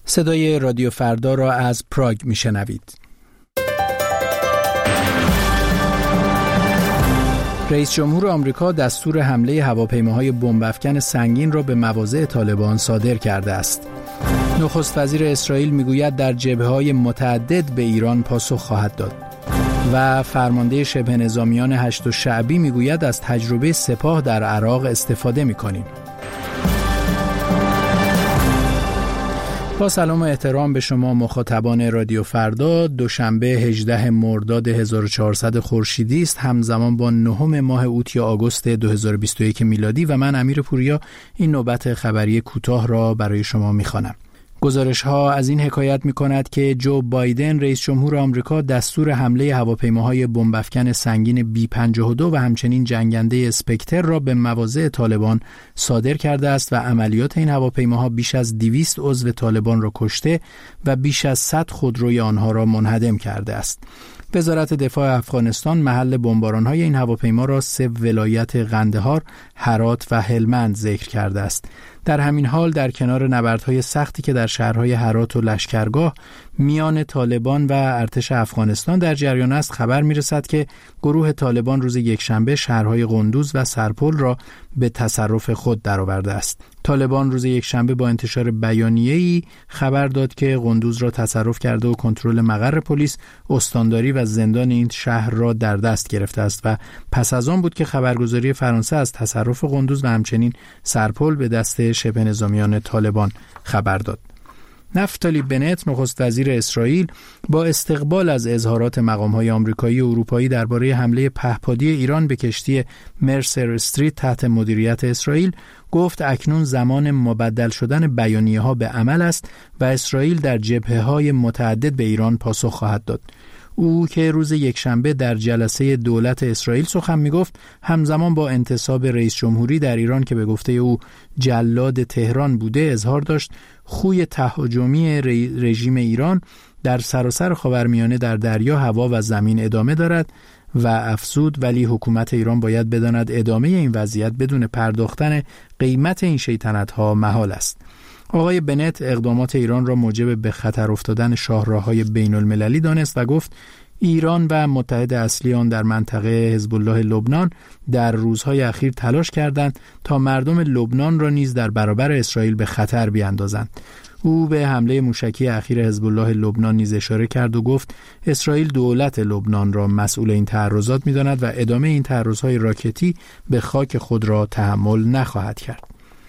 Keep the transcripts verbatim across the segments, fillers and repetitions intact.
صدای رادیو فردا را از پراگ میشنوید. رئیس جمهور آمریکا دستور حمله هواپیماهای بمب‌افکن سنگین را به مواضع طالبان صادر کرده است. نخست وزیر اسرائیل میگوید در جبهه‌های متعدد به ایران پاسخ خواهد داد و فرمانده شبه نظامیان هشت شعبی میگوید از تجربه سپاه در عراق استفاده می‌کنیم. با سلام و احترام به شما مخاطبان رادیو فردا، دوشنبه هجدهم مرداد هزار و چهارصد خورشیدی است، همزمان با نهم ماه اوت یا آگوست دو هزار و بیست و یک میلادی و من امیر پوریا این نوبت خبری کوتاه را برای شما می‌خوانم. گزارش ها از این حکایت می کند که جو بایدن رئیس جمهور آمریکا دستور حمله هواپیماهای بمب‌افکن سنگین بی پنجاه و دو و همچنین جنگنده اسپکتر را به مواضع طالبان صادر کرده است و عملیات این هواپیماها بیش از دویست عضو طالبان را کشته و بیش از صد خودروی آنها را منهدم کرده است. وزارت دفاع افغانستان محل بمباران‌های این هواپیما را سه ولایت قندهار، هرات و هلمند ذکر کرده است. در همین حال در کنار نبردهای سختی که در شهرهای هرات و لشکرگاه میان طالبان و ارتش افغانستان در جریان است، خبر می‌رسد که گروه طالبان روز یکشنبه شهرهای قندوز و سرپل را به تصرف خود درآورده است. طالبان روز یکشنبه با انتشار بیانیه‌ای خبر داد که قندوز را تصرف کرده و کنترل مقر پلیس، استانداری و زندان این شهر را در دست گرفته است و پس از آن بود که خبرگزاری فرانسه از تصرف قندوز و همچنین سرپل به دست شبه نظامیان طالبان خبر داد. نفتالی بنت نخست وزیر اسرائیل با استقبال از اظهارات مقام‌های آمریکایی و اروپایی درباره حمله پهپادی ایران به کشتی مرسر استریت تحت مدیریت اسرائیل گفت اکنون زمان مبدل شدن بیانیه‌ها به عمل است و اسرائیل در جبهه‌های متعدد به ایران پاسخ خواهد داد. او که روز یکشنبه در جلسه دولت اسرائیل سخن می‌گفت، همزمان با انتصاب رئیس جمهوری در ایران که به گفته او جلاد تهران بوده اظهار داشت خوی تهاجمی رژیم ایران در سراسر خاورمیانه در دریا، هوا و زمین ادامه دارد و افزود ولی حکومت ایران باید بداند ادامه این وضعیت بدون پرداختن قیمت این شیطنت‌ها محال است. آقای بنت اقدامات ایران را موجب به خطر افتادن شاهراه‌های بین‌المللی دانست و گفت ایران و متحد اصلی آن در منطقه حزب الله لبنان در روزهای اخیر تلاش کردند تا مردم لبنان را نیز در برابر اسرائیل به خطر بیاندازند. او به حمله موشکی اخیر حزب الله لبنان نیز اشاره کرد و گفت اسرائیل دولت لبنان را مسئول این تعرضات می‌داند و ادامه این تعرض‌های راکتی به خاک خود را تحمل نخواهد کرد.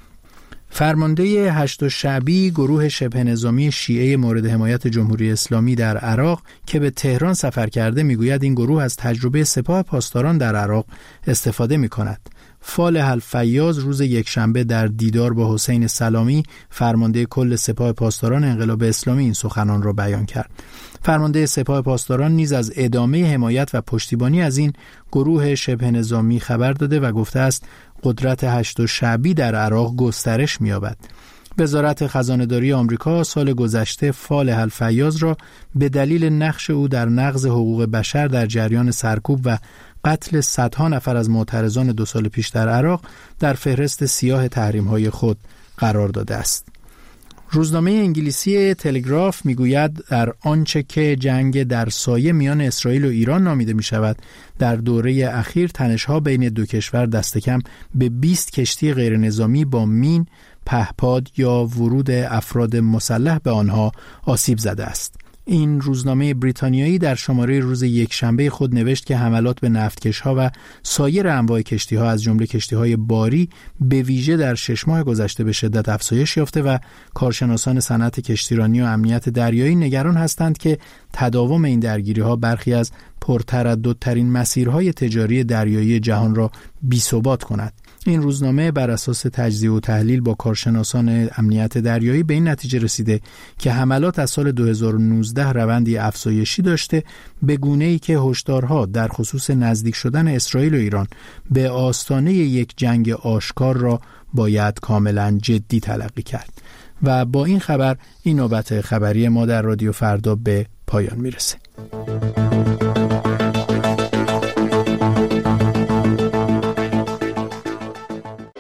فرمانده هشت شعبی گروه شبه نظامی شیعه مورد حمایت جمهوری اسلامی در عراق که به تهران سفر کرده میگوید این گروه از تجربه سپاه پاسداران در عراق استفاده می کند. فالح الفیاض روز یکشنبه در دیدار با حسین سلامی فرمانده کل سپاه پاسداران انقلاب اسلامی این سخنان را بیان کرد. فرمانده سپاه پاسداران نیز از ادامه حمایت و پشتیبانی از این گروه شبه نظامی خبر داده و گفته است قدرت هشت شعبی در عراق گسترش می‌یابد. وزارت خزانه‌داری آمریکا سال گذشته فالح الفیاض را به دلیل نقش او در نقض حقوق بشر در جریان سرکوب و قتل صدها نفر از معترضان دو سال پیش در عراق در فهرست سیاه تحریم‌های خود قرار داده است. روزنامه انگلیسی تلگراف میگوید در آنچه که جنگ در سایه میان اسرائیل و ایران نامیده می شود، در دوره اخیر تنش‌ها بین دو کشور دست کم به بیست کشتی غیر نظامی با مین، پهپاد یا ورود افراد مسلح به آنها آسیب زده است. این روزنامه بریتانیایی در شماره روز یکشنبه خود نوشت که حملات به نفتکش‌ها و سایر انواع کشتی‌ها از جمله کشتی‌های باری به ویژه در شش ماه گذشته به شدت افزایش یافته و کارشناسان صنعت کشتیرانی و امنیت دریایی نگران هستند که تداوم این درگیری‌ها برخی از پرترددترین مسیرهای تجاری دریایی جهان را بی‌ثبات کند. این روزنامه بر اساس تجزیه و تحلیل با کارشناسان امنیت دریایی به این نتیجه رسیده که حملات از سال دو هزار و نوزده روندی افزایشی داشته، به گونه‌ای که هشدارها در خصوص نزدیک شدن اسرائیل و ایران به آستانه یک جنگ آشکار را باید کاملا جدی تلقی کرد. و با این خبر این نوبت خبری ما در رادیو فردا به پایان میرسه.